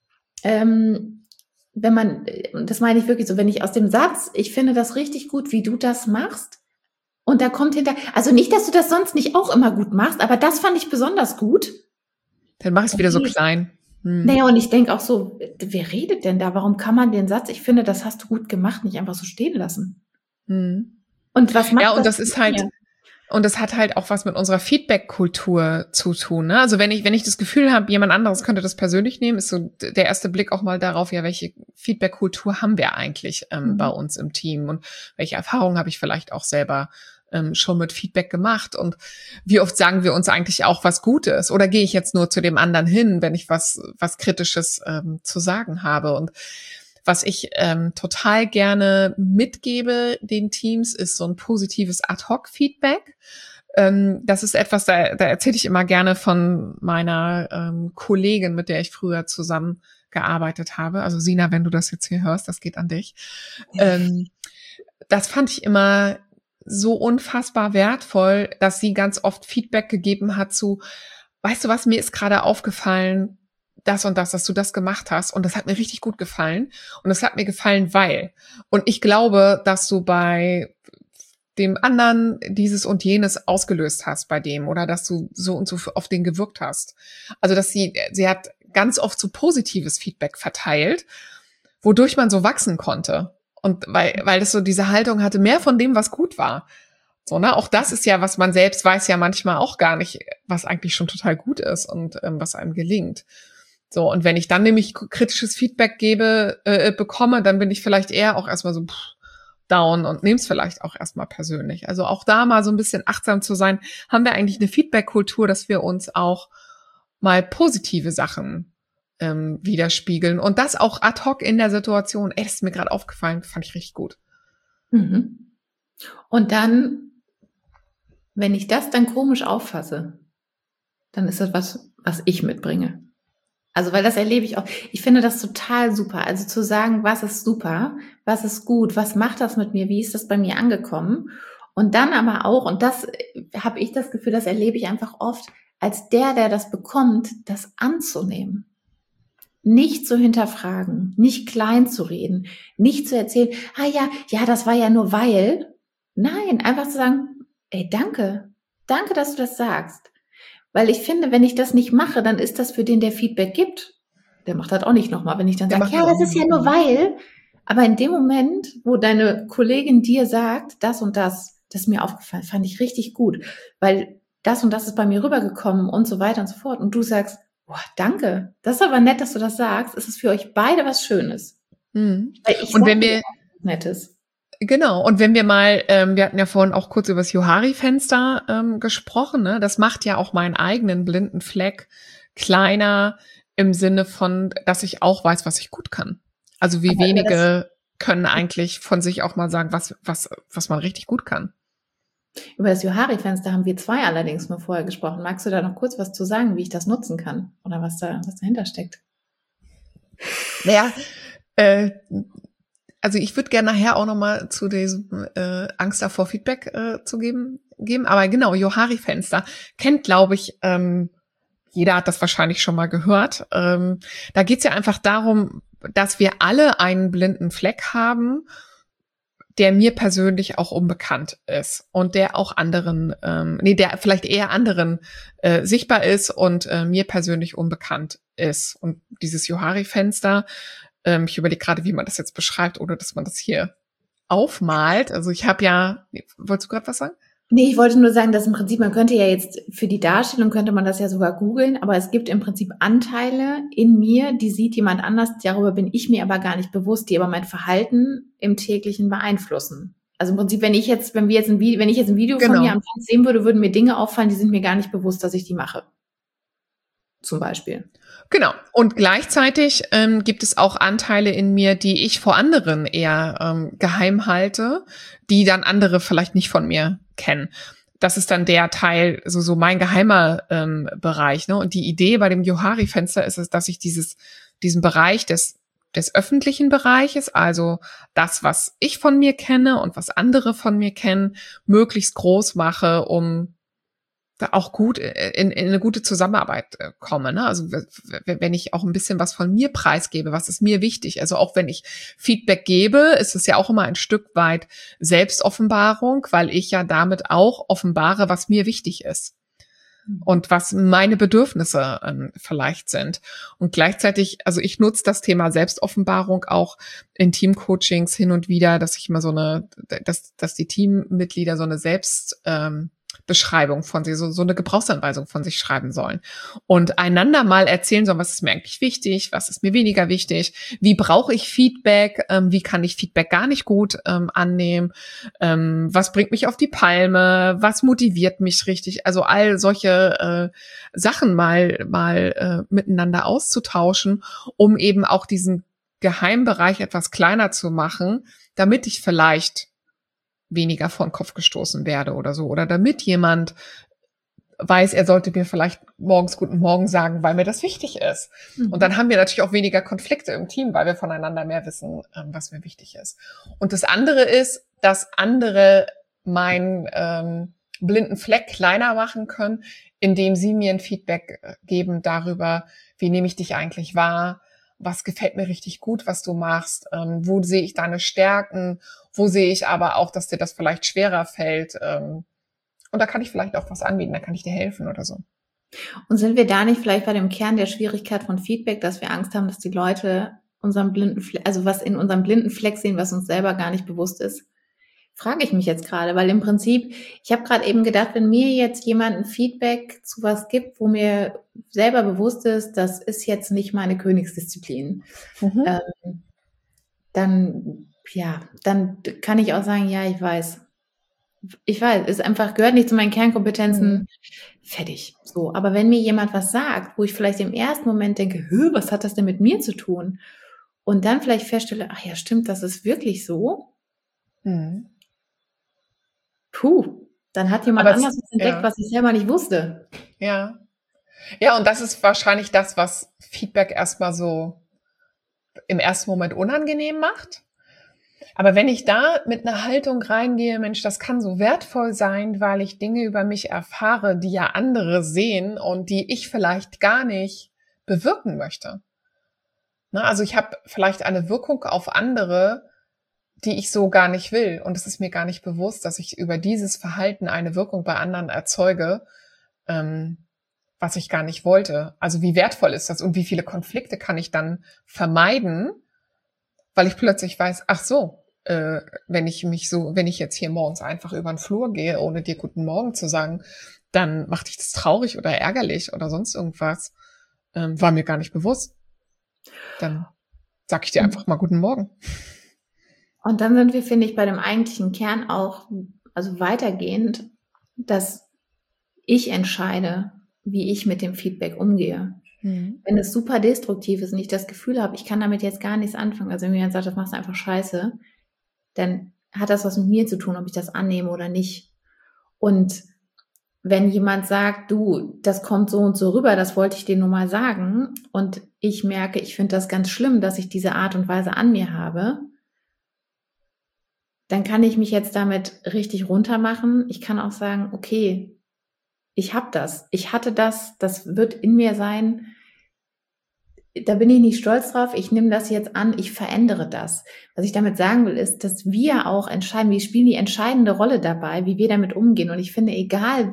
A: wenn man, das meine ich wirklich so, wenn ich aus dem Satz, ich finde das richtig gut, wie du das machst, und da kommt hinter, also nicht, dass du das sonst nicht auch immer gut machst, aber das fand ich besonders gut.
B: Dann mach ich es wieder so klein.
A: Naja, und ich denke auch so, wer redet denn da? Warum kann man den Satz, ich finde, das hast du gut gemacht, nicht einfach so stehen lassen? Und was macht
B: und das ist halt, und das hat halt auch was mit unserer Feedback-Kultur zu tun. Ne? Also wenn ich das Gefühl habe, jemand anderes könnte das persönlich nehmen, ist so der erste Blick auch mal darauf, ja, welche Feedback-Kultur haben wir eigentlich bei uns im Team und welche Erfahrungen habe ich vielleicht auch selber schon mit Feedback gemacht und wie oft sagen wir uns eigentlich auch was Gutes oder gehe ich jetzt nur zu dem anderen hin, wenn ich was Kritisches zu sagen habe. Und was ich total gerne mitgebe den Teams, ist so ein positives Ad-Hoc-Feedback. Das ist etwas, da erzähle ich immer gerne von meiner Kollegin, mit der ich früher zusammen gearbeitet habe. Also Sina, wenn du das jetzt hier hörst, das geht an dich. Das fand ich immer so unfassbar wertvoll, dass sie ganz oft Feedback gegeben hat zu, weißt du was, mir ist gerade aufgefallen, das und das, dass du das gemacht hast und das hat mir richtig gut gefallen und das hat mir gefallen, weil, und ich glaube, dass du bei dem anderen dieses und jenes ausgelöst hast bei dem oder dass du so und so auf den gewirkt hast. Also, dass sie hat ganz oft so positives Feedback verteilt, wodurch man so wachsen konnte. Und weil das so diese Haltung hatte, mehr von dem, was gut war. So, ne? Auch das ist ja, was man selbst weiß ja manchmal auch gar nicht, was eigentlich schon total gut ist und was einem gelingt. So, und wenn ich dann nämlich kritisches Feedback bekomme, dann bin ich vielleicht eher auch erstmal so down und nehme es vielleicht auch erstmal persönlich. Also auch da mal so ein bisschen achtsam zu sein, haben wir eigentlich eine Feedback-Kultur, dass wir uns auch mal positive Sachen widerspiegeln. Und das auch ad hoc in der Situation. Das ist mir gerade aufgefallen, fand ich richtig gut.
A: Und dann, wenn ich das dann komisch auffasse, dann ist das was ich mitbringe. Also, weil das erlebe ich auch. Ich finde das total super. Also zu sagen, was ist super, was ist gut, was macht das mit mir, wie ist das bei mir angekommen? Und dann aber auch, und das habe ich das Gefühl, das erlebe ich einfach oft, als der das bekommt, das anzunehmen. Nicht zu hinterfragen, nicht klein zu reden, nicht zu erzählen, ja, das war ja nur weil. Nein, einfach zu sagen, ey, danke, dass du das sagst. Weil ich finde, wenn ich das nicht mache, dann ist das für den, der Feedback gibt. Der macht das auch nicht nochmal, wenn ich dann sage, ja, das ist ja nur weil. Aber in dem Moment, wo deine Kollegin dir sagt, das und das ist mir aufgefallen, fand ich richtig gut. Weil das und das ist bei mir rübergekommen und so weiter und so fort. Und du sagst, boah, danke. Das ist aber nett, dass du das sagst. Es ist für euch beide was Schönes. Weil ich
B: und wenn wir
A: Nettes.
B: Genau, und wenn wir mal, wir hatten ja vorhin auch kurz über das Johari-Fenster gesprochen, ne? Das macht ja auch meinen eigenen blinden Fleck kleiner im Sinne von, dass ich auch weiß, was ich gut kann. Also wie wenige können eigentlich von sich auch mal sagen, was man richtig gut kann.
A: Über das Johari-Fenster haben wir zwei allerdings nur vorher gesprochen. Magst du da noch kurz was zu sagen, wie ich das nutzen kann? Oder was dahinter steckt?
B: Naja, also ich würde gerne nachher auch nochmal zu diesem Angst davor Feedback zu geben. Aber genau, Johari-Fenster kennt, glaube ich, jeder hat das wahrscheinlich schon mal gehört. Da geht's ja einfach darum, dass wir alle einen blinden Fleck haben, der mir persönlich auch unbekannt ist und der auch anderen, der vielleicht eher anderen sichtbar ist und mir persönlich unbekannt ist. Und dieses Johari-Fenster, ich überlege gerade, wie man das jetzt beschreibt, ohne dass man das hier aufmalt. Also ich habe wolltest du gerade was sagen?
A: Nee, ich wollte nur sagen, dass im Prinzip, man könnte ja jetzt für die Darstellung, könnte man das ja sogar googeln, aber es gibt im Prinzip Anteile in mir, die sieht jemand anders, darüber bin ich mir aber gar nicht bewusst, die aber mein Verhalten im täglichen beeinflussen. Also im Prinzip, wenn ich jetzt ein Video von mir am Tag sehen würde, würden mir Dinge auffallen, die sind mir gar nicht bewusst, dass ich die mache. Zum Beispiel.
B: Genau. Und gleichzeitig gibt es auch Anteile in mir, die ich vor anderen eher geheim halte, die dann andere vielleicht nicht von mir kennen. Das ist dann der Teil, so mein geheimer Bereich. Ne? Und die Idee bei dem Johari-Fenster ist es, dass ich diesen Bereich des öffentlichen Bereiches, also das, was ich von mir kenne und was andere von mir kennen, möglichst groß mache, um da auch gut in eine gute Zusammenarbeit komme. Ne? Also wenn ich auch ein bisschen was von mir preisgebe, was ist mir wichtig? Also auch wenn ich Feedback gebe, ist es ja auch immer ein Stück weit Selbstoffenbarung, weil ich ja damit auch offenbare, was mir wichtig ist und was meine Bedürfnisse vielleicht sind. Und gleichzeitig, also ich nutze das Thema Selbstoffenbarung auch in Teamcoachings hin und wieder, dass ich immer dass die Teammitglieder so eine Beschreibung von sich, so eine Gebrauchsanweisung von sich schreiben sollen und einander mal erzählen sollen, was ist mir eigentlich wichtig, was ist mir weniger wichtig, wie brauche ich Feedback, wie kann ich Feedback gar nicht gut annehmen, was bringt mich auf die Palme, was motiviert mich richtig, also all solche Sachen mal miteinander auszutauschen, um eben auch diesen Geheimbereich etwas kleiner zu machen, damit ich vielleicht weniger vor den Kopf gestoßen werde oder so. Oder damit jemand weiß, er sollte mir vielleicht morgens guten Morgen sagen, weil mir das wichtig ist. Mhm. Und dann haben wir natürlich auch weniger Konflikte im Team, weil wir voneinander mehr wissen, was mir wichtig ist. Und das andere ist, dass andere meinen blinden Fleck kleiner machen können, indem sie mir ein Feedback geben darüber, wie nehme ich dich eigentlich wahr, was gefällt mir richtig gut, was du machst, wo sehe ich deine Stärken, wo sehe ich aber auch, dass dir das vielleicht schwerer fällt. Und da kann ich vielleicht auch was anbieten, da kann ich dir helfen oder so.
A: Und sind wir da nicht vielleicht bei dem Kern der Schwierigkeit von Feedback, dass wir Angst haben, dass die Leute unseren blinden Fleck, also was in unserem blinden Fleck sehen, was uns selber gar nicht bewusst ist? Frage ich mich jetzt gerade, weil im Prinzip, ich habe gerade eben gedacht, wenn mir jetzt jemand ein Feedback zu was gibt, wo mir selber bewusst ist, das ist jetzt nicht meine Königsdisziplin, dann kann ich auch sagen, ja, ich weiß, ist einfach, gehört nicht zu meinen Kernkompetenzen, fertig. So, aber wenn mir jemand was sagt, wo ich vielleicht im ersten Moment denke, was hat das denn mit mir zu tun? Und dann vielleicht feststelle, ach ja, stimmt, das ist wirklich so. Dann hat jemand anderes entdeckt, was ich selber nicht wusste.
B: Ja. Ja, und das ist wahrscheinlich das, was Feedback erstmal so im ersten Moment unangenehm macht. Aber wenn ich da mit einer Haltung reingehe, Mensch, das kann so wertvoll sein, weil ich Dinge über mich erfahre, die ja andere sehen und die ich vielleicht gar nicht bewirken möchte. Na, also ich habe vielleicht eine Wirkung auf andere, die ich so gar nicht will. Und es ist mir gar nicht bewusst, dass ich über dieses Verhalten eine Wirkung bei anderen erzeuge, was ich gar nicht wollte. Also wie wertvoll ist das und wie viele Konflikte kann ich dann vermeiden, weil ich plötzlich weiß, ach so, wenn ich jetzt hier morgens einfach über den Flur gehe, ohne dir guten Morgen zu sagen, dann macht dich das traurig oder ärgerlich oder sonst irgendwas. War mir gar nicht bewusst. Dann sag ich dir einfach mal guten Morgen.
A: Und dann sind wir, finde ich, bei dem eigentlichen Kern auch, also weitergehend, dass ich entscheide, wie ich mit dem Feedback umgehe. Wenn es super destruktiv ist und ich das Gefühl habe, ich kann damit jetzt gar nichts anfangen, also wenn mir jemand sagt, das machst du einfach scheiße, dann hat das was mit mir zu tun, ob ich das annehme oder nicht. Und wenn jemand sagt, du, das kommt so und so rüber, das wollte ich dir nur mal sagen, und ich merke, ich finde das ganz schlimm, dass ich diese Art und Weise an mir habe, dann kann ich mich jetzt damit richtig runtermachen. Ich kann auch sagen, okay, ich hatte das wird in mir sein. da bin ich nicht stolz drauf, ich nehme das jetzt an, ich verändere das. Was ich damit sagen will, ist, dass wir auch entscheiden, wir spielen die entscheidende Rolle dabei, wie wir damit umgehen. Und ich finde, egal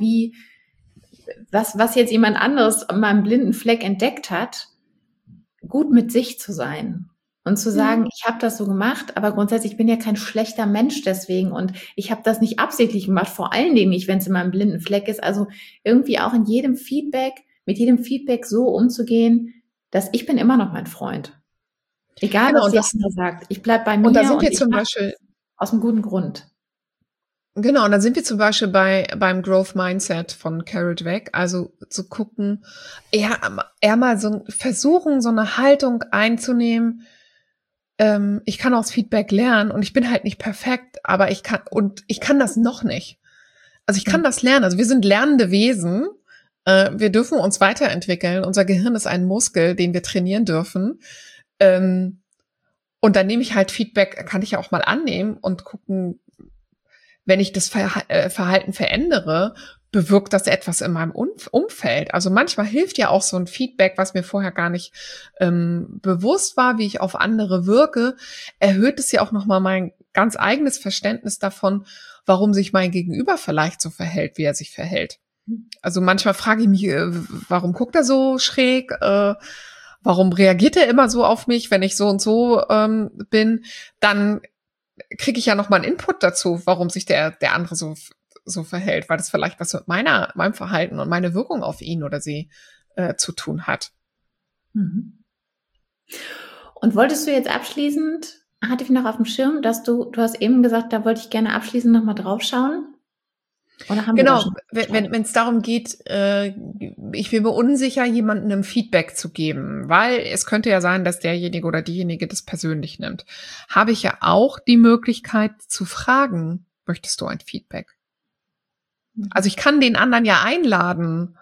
A: was jetzt jemand anderes an meinem blinden Fleck entdeckt hat, gut mit sich zu sein und zu sagen, ich habe das so gemacht, aber grundsätzlich bin ja kein schlechter Mensch deswegen und ich habe das nicht absichtlich gemacht, vor allen Dingen nicht, wenn es in meinem blinden Fleck ist. Also irgendwie auch mit jedem Feedback so umzugehen, dass ich bin immer noch mein Freund. Egal,
B: Genau,
A: was die andere sagt. Ich bleib bei mir
B: und da sind wir
A: ich
B: zum
A: mach's
B: Beispiel,
A: aus einem guten Grund.
B: genau, und da sind wir zum Beispiel beim Growth Mindset von Carol Dweck, also zu gucken, eher mal versuchen, so eine Haltung einzunehmen. Ich kann aus Feedback lernen und ich bin halt nicht perfekt, aber ich kann das noch nicht. Also ich kann das lernen. Also wir sind lernende Wesen. Wir dürfen uns weiterentwickeln. Unser Gehirn ist ein Muskel, den wir trainieren dürfen. Und dann nehme ich halt Feedback, kann ich ja auch mal annehmen und gucken, wenn ich das Verhalten verändere, bewirkt das etwas in meinem Umfeld. Also manchmal hilft ja auch so ein Feedback, was mir vorher gar nicht bewusst war, wie ich auf andere wirke, erhöht es ja auch nochmal mein ganz eigenes Verständnis davon, warum sich mein Gegenüber vielleicht so verhält, wie er sich verhält. Also manchmal frage ich mich, warum guckt er so schräg? Warum reagiert er immer so auf mich, wenn ich so und so bin? Dann kriege ich ja noch mal einen Input dazu, warum sich der andere so verhält, weil das vielleicht was mit meinem Verhalten und meine Wirkung auf ihn oder sie zu tun hat.
A: Und wolltest du jetzt abschließend, hatte ich noch auf dem Schirm, dass du hast eben gesagt, da wollte ich gerne abschließend noch mal drauf schauen. Oder haben
B: genau, wenn es darum geht, ich bin mir unsicher, jemandem ein Feedback zu geben, weil es könnte ja sein, dass derjenige oder diejenige das persönlich nimmt. Habe ich ja auch die Möglichkeit zu fragen, möchtest du ein Feedback? Also ich kann den anderen ja einladen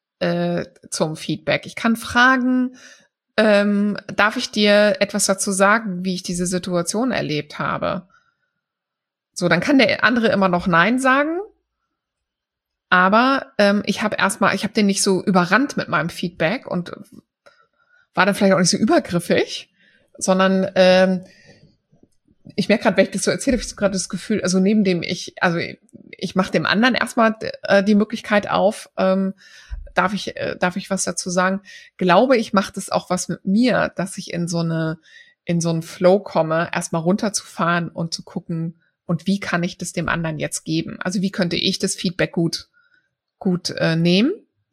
B: zum Feedback. Ich kann fragen, darf ich dir etwas dazu sagen, wie ich diese Situation erlebt habe? So, dann kann der andere immer noch Nein sagen. Aber ich habe den nicht so überrannt mit meinem Feedback und war dann vielleicht auch nicht so übergriffig, sondern ich merke gerade, wenn ich das so erzähle, habe ich so gerade das Gefühl, also neben dem ich mache dem anderen erstmal die Möglichkeit auf, darf ich was dazu sagen? Glaube ich, macht es auch was mit mir, dass ich in so einen Flow komme, erstmal runterzufahren und zu gucken, und wie kann ich das dem anderen jetzt geben? Also wie könnte ich das Feedback gut nehmen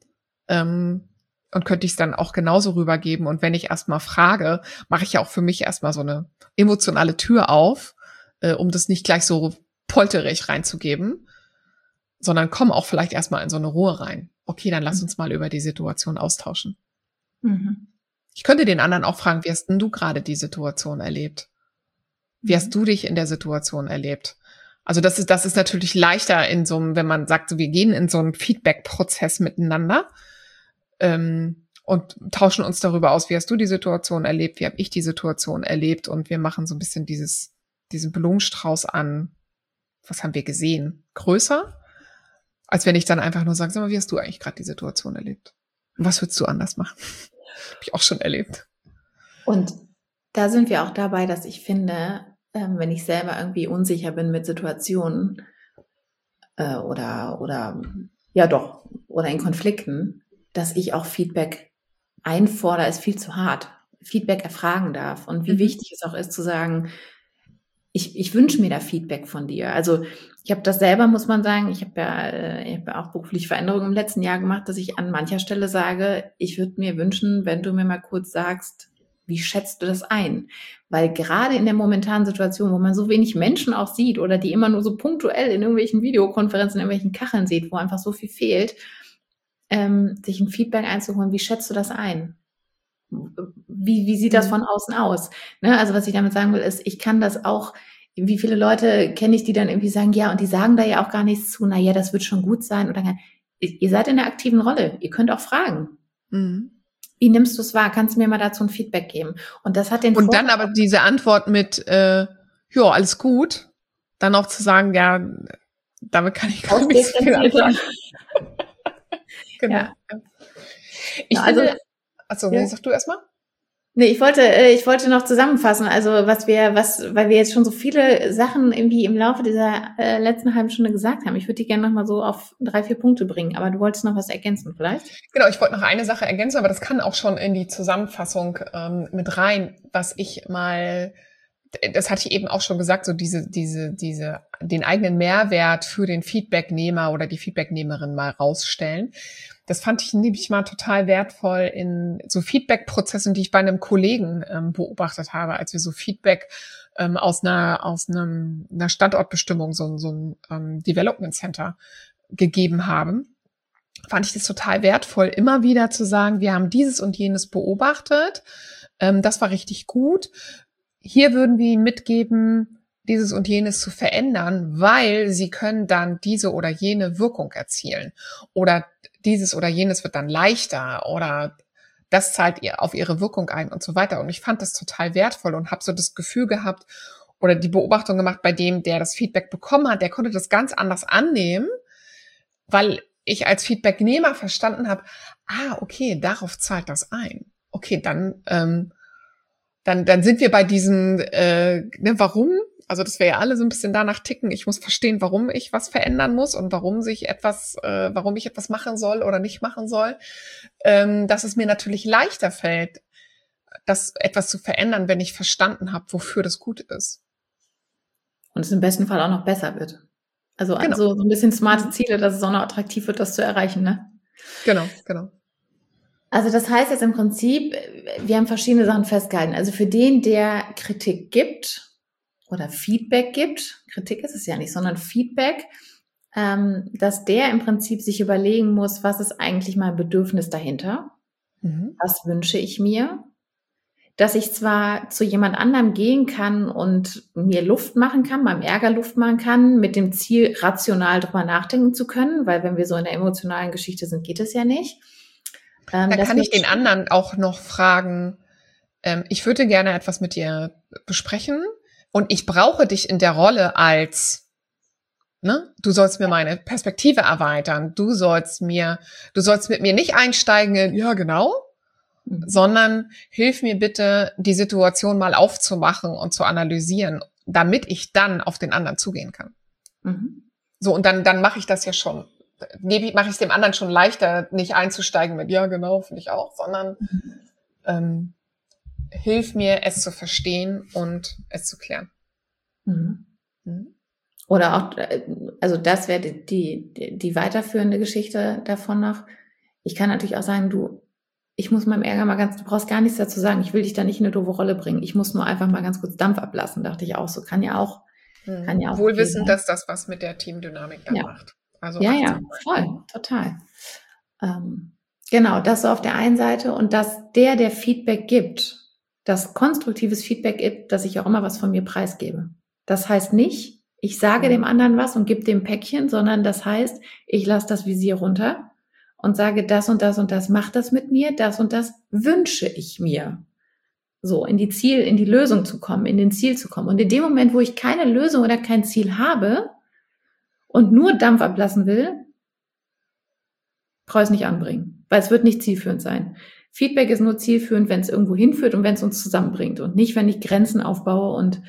B: und könnte ich es dann auch genauso rübergeben. Und wenn ich erstmal frage, mache ich ja auch für mich erstmal so eine emotionale Tür auf, um das nicht gleich so polterig reinzugeben, sondern komme auch vielleicht erstmal in so eine Ruhe rein. Okay, dann lass uns mal über die Situation austauschen. Ich könnte den anderen auch fragen, wie hast denn du gerade die Situation erlebt? Wie hast du dich in der Situation erlebt? Also das ist natürlich leichter in so einem, wenn man sagt, so, wir gehen in so einen Feedback-Prozess miteinander und tauschen uns darüber aus, wie hast du die Situation erlebt, wie habe ich die Situation erlebt, und wir machen so ein bisschen diesen Blumenstrauß an, was haben wir gesehen, größer, als wenn ich dann einfach nur sage, sag mal, wie hast du eigentlich gerade die Situation erlebt? Und was würdest du anders machen? Habe ich auch schon erlebt.
A: Und da sind wir auch dabei, dass ich finde, wenn ich selber irgendwie unsicher bin mit Situationen oder in Konflikten, dass ich auch Feedback einfordere, ist viel zu hart. Feedback erfragen darf und wie wichtig es auch ist zu sagen, ich wünsche mir da Feedback von dir. Also ich habe das selber, muss man sagen, ich habe ja auch berufliche Veränderungen im letzten Jahr gemacht, dass ich an mancher Stelle sage, ich würde mir wünschen, wenn du mir mal kurz sagst, wie schätzt du das ein? Weil gerade in der momentanen Situation, wo man so wenig Menschen auch sieht oder die immer nur so punktuell in irgendwelchen Videokonferenzen, in irgendwelchen Kacheln sieht, wo einfach so viel fehlt, sich ein Feedback einzuholen, wie schätzt du das ein? Wie sieht das von außen aus? Ne? Also was ich damit sagen will, ist, ich kann das auch, wie viele Leute kenne ich, die dann irgendwie sagen, ja, und die sagen da ja auch gar nichts zu, naja, das wird schon gut sein. Oder ihr seid in der aktiven Rolle, ihr könnt auch fragen. Wie nimmst du es wahr? Kannst du mir mal dazu ein Feedback geben? Und das hat den
B: Und dann aber diese Antwort mit, ja, alles gut, dann auch zu sagen, ja, damit kann ich gar nicht so viel anfangen. Genau.
A: Ja.
B: Ich finde, achso, sag du erstmal.
A: Nee, ich wollte noch zusammenfassen, also weil wir jetzt schon so viele Sachen irgendwie im Laufe dieser letzten halben Stunde gesagt haben. Ich würde die gerne noch mal so auf 3, 4 Punkte bringen, aber du wolltest noch was ergänzen vielleicht?
B: Genau, ich wollte noch eine Sache ergänzen, aber das kann auch schon in die Zusammenfassung mit rein, was ich mal, das hatte ich eben auch schon gesagt, so den eigenen Mehrwert für den Feedbacknehmer oder die Feedbacknehmerin mal rausstellen. Das fand ich nämlich mal total wertvoll in so Feedback-Prozessen, die ich bei einem Kollegen beobachtet habe, als wir so Feedback aus einer Standortbestimmung, so ein Development Center gegeben haben. Fand ich das total wertvoll, immer wieder zu sagen, wir haben dieses und jenes beobachtet. Das war richtig gut. Hier würden wir Ihnen mitgeben, dieses und jenes zu verändern, weil Sie können dann diese oder jene Wirkung erzielen. Oder dieses oder jenes wird dann leichter oder das zahlt ihr auf Ihre Wirkung ein und so weiter. Und ich fand das total wertvoll und habe so das Gefühl gehabt oder die Beobachtung gemacht bei dem, der das Feedback bekommen hat, der konnte das ganz anders annehmen, weil ich als Feedbacknehmer verstanden habe, okay, darauf zahlt das ein. Okay, dann sind wir bei diesem, warum? Also, dass wir ja alle so ein bisschen danach ticken. Ich muss verstehen, warum ich was verändern muss und warum ich etwas machen soll oder nicht machen soll. Dass es mir natürlich leichter fällt, das etwas zu verändern, wenn ich verstanden habe, wofür das gut ist.
A: Und es im besten Fall auch noch besser wird. Also
B: Genau.
A: so ein bisschen smarte Ziele, dass es auch noch attraktiv wird, das zu erreichen, ne?
B: Genau.
A: Also das heißt jetzt im Prinzip, wir haben verschiedene Sachen festgehalten. Also für den, der Kritik gibt oder Feedback gibt, Kritik ist es ja nicht, sondern Feedback, dass der im Prinzip sich überlegen muss, was ist eigentlich mein Bedürfnis dahinter? Was wünsche ich mir? Dass ich zwar zu jemand anderem gehen kann und mir Luft machen kann, meinem Ärger Luft machen kann, mit dem Ziel, rational drüber nachdenken zu können, weil wenn wir so in der emotionalen Geschichte sind, geht es ja nicht.
B: Da kann ich den anderen auch noch fragen, ich würde gerne etwas mit dir besprechen und ich brauche dich in der Rolle als, ne, du sollst mir meine Perspektive erweitern, du sollst mit mir nicht einsteigen in, ja genau, sondern hilf mir bitte, die Situation mal aufzumachen und zu analysieren, damit ich dann auf den anderen zugehen kann. So, und dann mache ich das ja schon. Mache ich es dem anderen schon leichter, nicht einzusteigen mit, ja genau, finde ich auch, sondern hilf mir, es zu verstehen und es zu klären.
A: Oder auch, also das wäre die weiterführende Geschichte davon noch. Ich kann natürlich auch sagen, ich muss meinem Ärger du brauchst gar nichts dazu sagen, ich will dich da nicht in eine doofe Rolle bringen. Ich muss nur einfach mal ganz kurz Dampf ablassen, dachte ich auch so. Kann ja auch
B: wohl wissen, dass das was mit der Teamdynamik dann macht. Also
A: ja, voll, total. Genau, das so auf der einen Seite und dass der Feedback gibt, das konstruktives Feedback gibt, dass ich auch immer was von mir preisgebe. Das heißt nicht, ich sage dem anderen was und gebe dem Päckchen, sondern das heißt, ich lasse das Visier runter und sage, das und das und das macht das mit mir, das und das wünsche ich mir. So, in die Lösung zu kommen, in den Ziel zu kommen. Und in dem Moment, wo ich keine Lösung oder kein Ziel habe und nur Dampf ablassen will, brauche ich es nicht anbringen, weil es wird nicht zielführend sein. Feedback ist nur zielführend, wenn es irgendwo hinführt und wenn es uns zusammenbringt und nicht, wenn ich Grenzen aufbaue und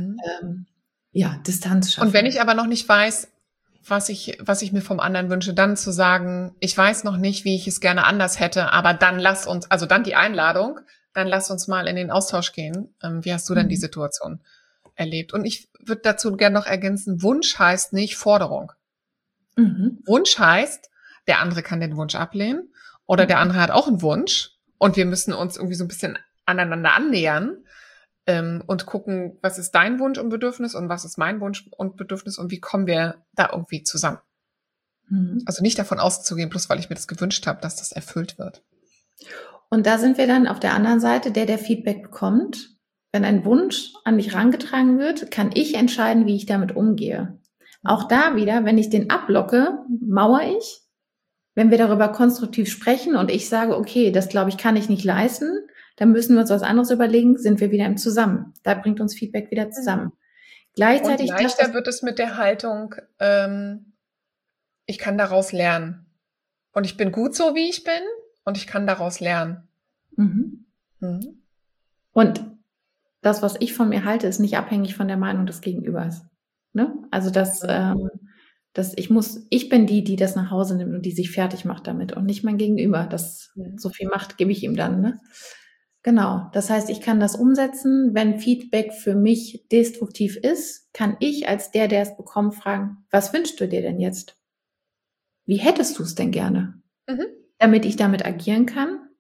A: Distanz schaffe.
B: Und wenn ich aber noch nicht weiß, was ich mir vom anderen wünsche, dann zu sagen, ich weiß noch nicht, wie ich es gerne anders hätte, aber dann dann die Einladung, dann lass uns mal in den Austausch gehen. Wie hast du denn die Situation erlebt? Und ich würde dazu gerne noch ergänzen, Wunsch heißt nicht Forderung. Wunsch heißt, der andere kann den Wunsch ablehnen oder der andere hat auch einen Wunsch und wir müssen uns irgendwie so ein bisschen aneinander annähern und gucken, was ist dein Wunsch und Bedürfnis und was ist mein Wunsch und Bedürfnis und wie kommen wir da irgendwie zusammen. Also nicht davon auszugehen, bloß weil ich mir das gewünscht habe, dass das erfüllt wird.
A: Und da sind wir dann auf der anderen Seite, der Feedback bekommt. Wenn ein Wunsch an mich herangetragen wird, kann ich entscheiden, wie ich damit umgehe. Auch da wieder, wenn ich den ablocke, mauere ich. Wenn wir darüber konstruktiv sprechen und ich sage, okay, das glaube ich, kann ich nicht leisten, dann müssen wir uns was anderes überlegen, sind wir wieder im Zusammen. Da bringt uns Feedback wieder zusammen. Gleichzeitig
B: und leichter wird es mit der Haltung, ich kann daraus lernen. Und ich bin gut so, wie ich bin und ich kann daraus lernen.
A: Und das, was ich von mir halte, ist nicht abhängig von der Meinung des Gegenübers. Ne? Also ich bin die das nach Hause nimmt und die sich fertig macht damit und nicht mein Gegenüber. So viel Macht gebe ich ihm dann. Ne? Genau. Das heißt, ich kann das umsetzen. Wenn Feedback für mich destruktiv ist, kann ich als der es bekommt, fragen, was wünschst du dir denn jetzt? Wie hättest du es denn gerne? Damit ich damit agieren kann.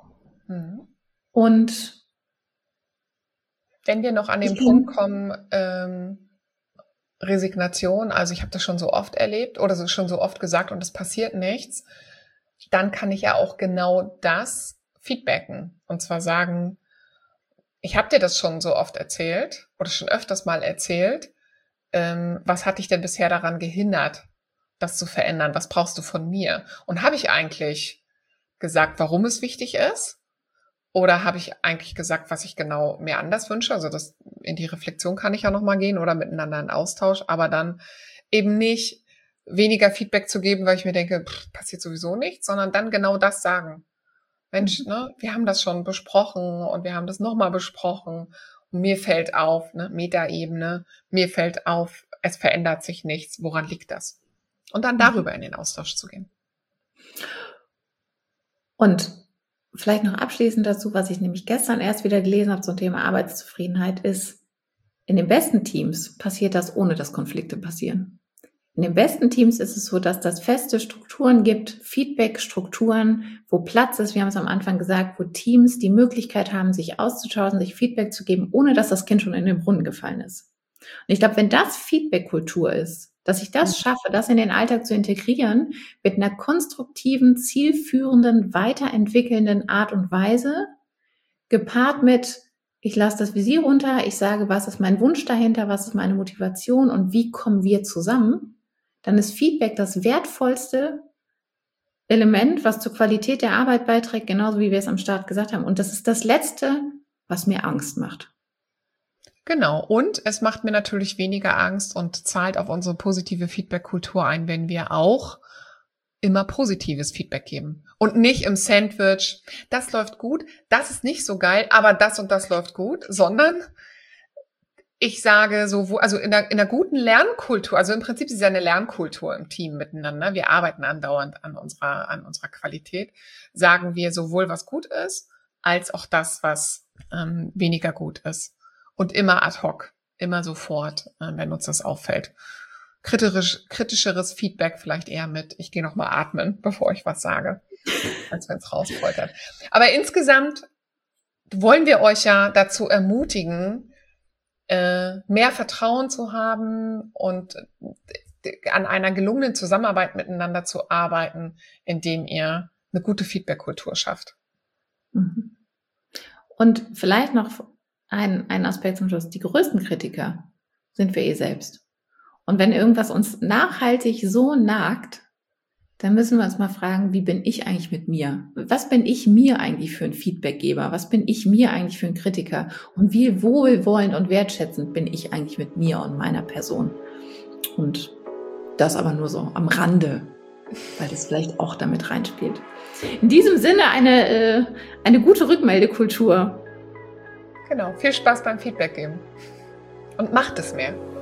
A: Und
B: wenn wir noch an den Punkt kommen, Resignation, also ich habe das schon so oft erlebt oder schon so oft gesagt und es passiert nichts, dann kann ich ja auch genau das feedbacken und zwar sagen, ich habe dir das schon so oft erzählt oder schon öfters mal erzählt, was hat dich denn bisher daran gehindert, das zu verändern? Was brauchst du von mir? Und habe ich eigentlich gesagt, warum es wichtig ist? Oder habe ich eigentlich gesagt, was ich genau mir anders wünsche? Also das in die Reflexion kann ich ja nochmal gehen oder miteinander in Austausch, aber dann eben nicht weniger Feedback zu geben, weil ich mir denke, passiert sowieso nichts, sondern dann genau das sagen. Mensch, ne, wir haben das schon besprochen und wir haben das nochmal besprochen und mir fällt auf, ne, Metaebene, mir fällt auf, es verändert sich nichts. Woran liegt das? Und dann darüber in den Austausch zu gehen.
A: Und vielleicht noch abschließend dazu, was ich nämlich gestern erst wieder gelesen habe zum Thema Arbeitszufriedenheit, ist, in den besten Teams passiert das, ohne dass Konflikte passieren. In den besten Teams ist es so, dass das feste Strukturen gibt, Feedback-Strukturen, wo Platz ist, wir haben es am Anfang gesagt, wo Teams die Möglichkeit haben, sich auszutauschen, sich Feedback zu geben, ohne dass das Kind schon in den Brunnen gefallen ist. Und ich glaube, wenn das Feedback-Kultur ist, dass ich das schaffe, das in den Alltag zu integrieren, mit einer konstruktiven, zielführenden, weiterentwickelnden Art und Weise, gepaart mit, ich lasse das Visier runter, ich sage, was ist mein Wunsch dahinter, was ist meine Motivation und wie kommen wir zusammen, dann ist Feedback das wertvollste Element, was zur Qualität der Arbeit beiträgt, genauso wie wir es am Start gesagt haben. Und das ist das Letzte, was mir Angst macht.
B: Genau. Und es macht mir natürlich weniger Angst und zahlt auf unsere positive Feedback-Kultur ein, wenn wir auch immer positives Feedback geben. Und nicht im Sandwich, das läuft gut, das ist nicht so geil, aber das und das läuft gut, sondern ich sage so, also in der guten Lernkultur, also im Prinzip ist es ja eine Lernkultur im Team miteinander, wir arbeiten andauernd an unserer Qualität, sagen wir sowohl, was gut ist, als auch das, was weniger gut ist. Und immer ad hoc, immer sofort, wenn uns das auffällt. Kritischeres Feedback vielleicht eher mit, ich gehe noch mal atmen, bevor ich was sage, als wenn es rauspoltert. Aber insgesamt wollen wir euch ja dazu ermutigen, mehr Vertrauen zu haben und an einer gelungenen Zusammenarbeit miteinander zu arbeiten, indem ihr eine gute Feedback-Kultur schafft.
A: Und vielleicht noch ein Aspekt zum Schluss. Die größten Kritiker sind wir selbst. Und wenn irgendwas uns nachhaltig so nagt, dann müssen wir uns mal fragen, wie bin ich eigentlich mit mir? Was bin ich mir eigentlich für ein Feedbackgeber? Was bin ich mir eigentlich für ein Kritiker? Und wie wohlwollend und wertschätzend bin ich eigentlich mit mir und meiner Person? Und das aber nur so am Rande, weil das vielleicht auch damit reinspielt. In diesem Sinne eine gute Rückmeldekultur.
B: Genau, viel Spaß beim Feedback geben. Und macht es mehr.